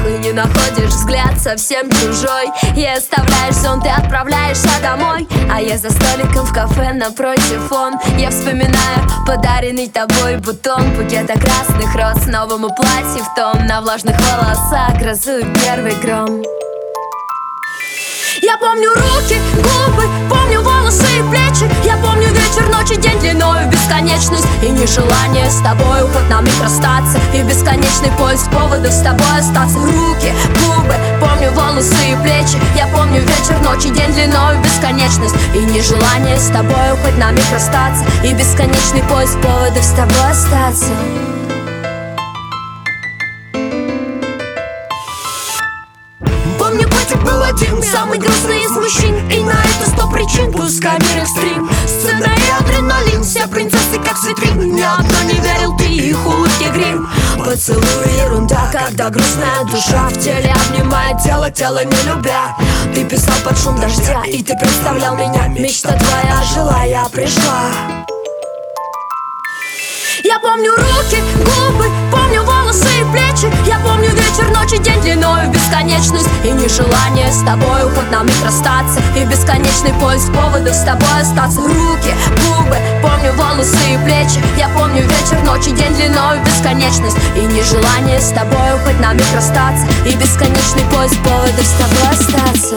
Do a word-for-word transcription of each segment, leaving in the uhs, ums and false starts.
и не находишь взгляд совсем чужой. И оставляешь сон, ты отправляешься домой, а я за столиком в кафе напротив он. Я вспоминаю подаренный тобой бутон, букета красных роз, новому платье в тон. На влажных волосах грозует первый гром. Я помню руки, губы, помню волосы и плечи. Я помню вечер, ночь и день длиною в бесконечность. И нежелание с тобой хоть на миг расстаться, и бесконечный поиск поводов с тобой остаться. Руки, губы, помню волосы и плечи. Я помню вечер, ночь и день длиною в бесконечность. И нежелание с тобой хоть на миг расстаться, и бесконечный поиск поводов с тобой остаться. Помню, котик был один, самый грустный из мужчин. И на это сто причин, пускай мир экстрим. Сцена и адреналин, все принцессы как с витрин. Ни одна не верил, ты их улыбки грим. Поцелуй ерунда, когда грустная душа в теле обнимает тело, тело не любя. Ты писал под шум дождя, и ты представлял меня. Мечта твоя жила, я пришла. Я помню руки, губы, помню волосы и плечи. Я помню вечер, ночь и день длиною в бесконечность. И нежелание с тобой хоть на миг расстаться, и бесконечный поиск поводов с тобой остаться. Руки, губы, помню волосы и плечи. Я помню вечер, ночь и день длиною в бесконечность. И нежелание с тобой хоть на миг расстаться, и бесконечный поиск поводов с тобой остаться.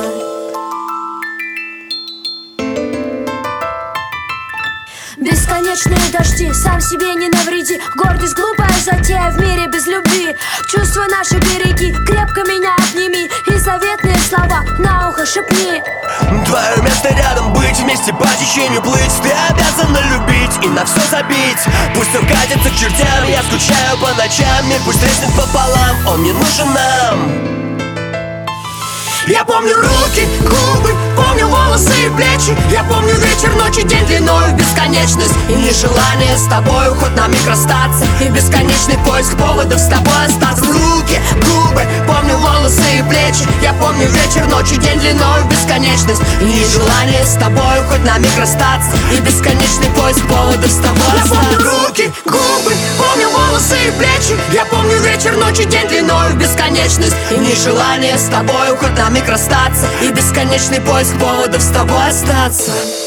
Бесконечные дожди, сам себе не навреди. Гордость глупая затея в мире без любви. Чувства наши береги, крепко меня обними. И заветные слова на ухо шепни. Твое место рядом, быть вместе по течению плыть. Ты обязана любить и на все забить. Пусть все катится к чертям, я скучаю по ночам. Мир пусть треснет пополам, он не нужен нам. Я помню руки, губы, помню волосы и плечи. Я помню вечер, ночь и день длиною в бесконечность. И нежелание с тобой хоть на миг расстаться, и бесконечный поиск поводов с тобой остаться. Руки, губы, помню волосы и плечи. Я помню вечер, ночь и день длиною в бесконечность. И нежелание с тобой хоть на миг расстаться, и бесконечный поиск поводов с тобой остаться. Я помню руки, губы, помню волосы и плечи. Я помню вечер, ночь и день длиною в бесконечность. И нежелание с тобой хоть на миг расстаться, и бесконечный поиск поводов с тобой остаться.